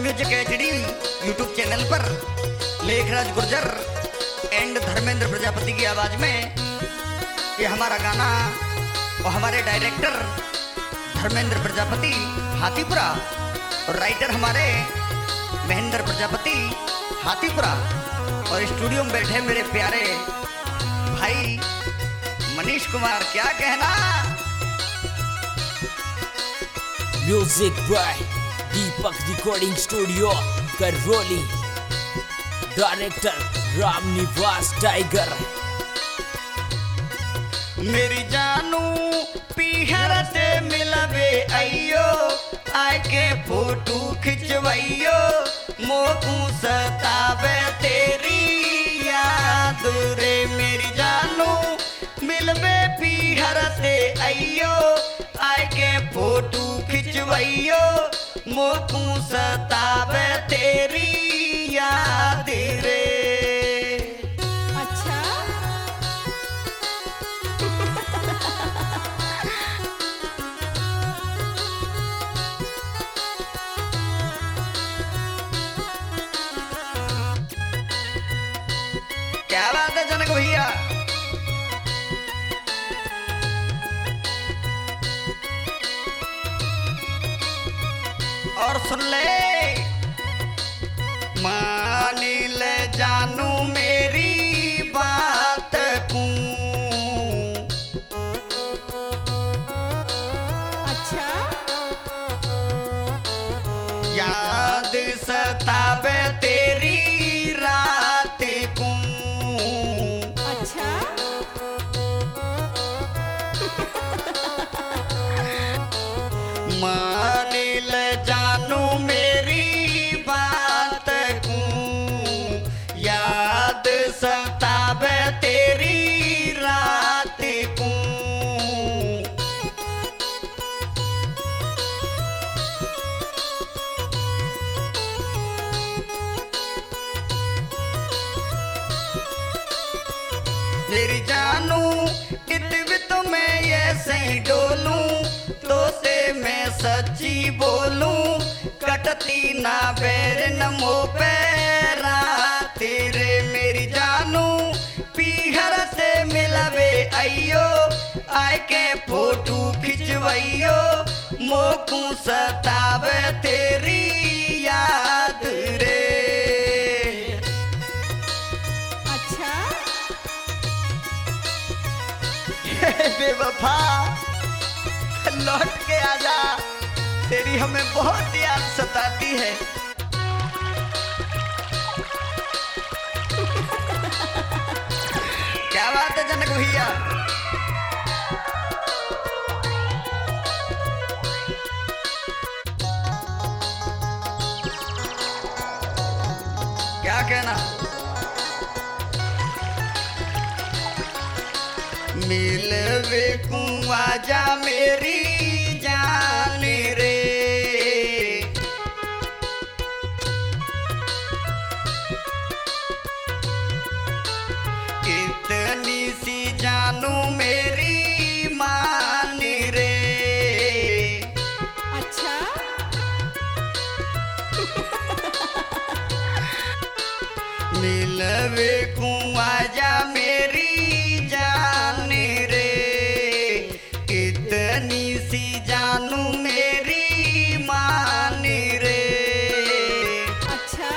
Music HD YouTube channel पर Lekhraj Gurjar and Dharmendra Prajapati की आवाज में ये हमारा गाना और हमारे डायरेक्टर धर्मेंद्र प्रजापति हाथीपुरा और राइटर हमारे महेंद्र प्रजापति हाथीपुरा और स्टूडियो में बैठे मेरे प्यारे भाई मनीष कुमार। क्या कहना। Music by Deepak recording studio Karauli, director Ram Niwas Tiger. मेरी जानू पीहर से मिलबे अयो आय के फोटो खिंचवैयो मोकू सतावे तेरी याद रे। मेरी जानू मिलबे पीहर से अयो आय के फोटो खिंचवैयो मोकू सतावे तेरी याद रे। अच्छा क्या बात है जनक भैया। और सुन ले मानी ले जानू मेरी बात को। अच्छा याद सतावे तेरी रात को। अच्छा मानी ले जानू मेरी बात को। याद सतावे तेरी रात को। मेरी जानू इतवित में ये सही डोलूं तो से मैं सच्ची बोलूं कटती ना बैर नमो पैरा तेरे। मेरी जानू पीहर से मिलवे अयो आय के फोटो खिंचवैयो मोकू सतावे तेरी याद रे। अच्छा बेवफा लौट के आजा तेरी हमें बहुत याद सताती है। क्या बात है जनक भैया। क्या कहना। मिलवे को आजा मेरी जान रे। कितनी सी जानू मेरी मान रे। अच्छा मिलवे को आजा मेरी जान रे। कितनी सी जानू मेरी मान रे। अच्छा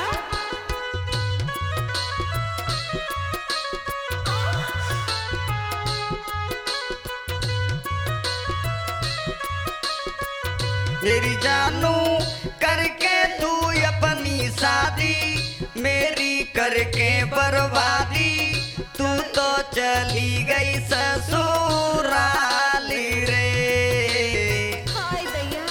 मेरी जानू करके तू अपनी शादी मेरी करके बर्बादी तू तो चली गई ससुराल रे। हाय दैया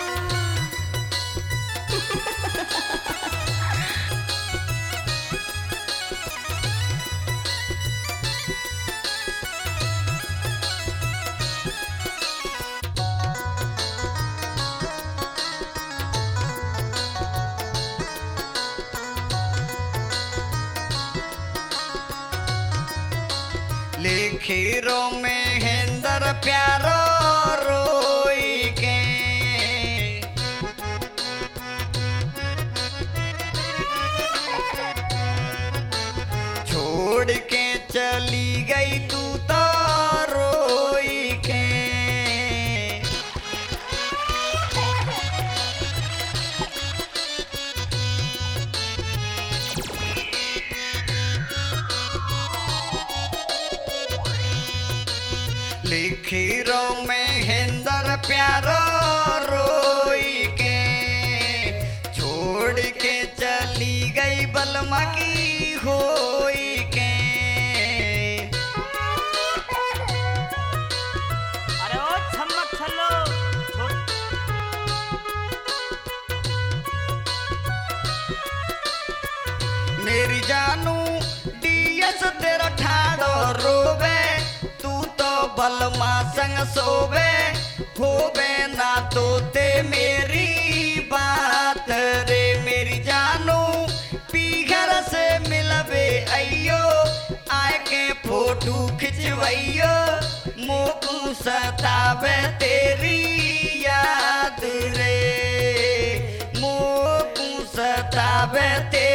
लेखिरो में हेंदर प्यारो रोई के खीरो में हेंदर प्यारो रोई के छोड़ के चली गई बलमा की होई के। अरे ओ छम्मक छल्लो मेरी जानू डीएस तेरा ठाड़ो रोवे तू तो बलमा संग सोवे होवे ना तो ते मेरी बात रे। मेरी जानू पीघर से मिलवे अयो आए के फोटो खिंचवैयो मोकू सतावे तेरी याद रे मोकू सतावे तेरी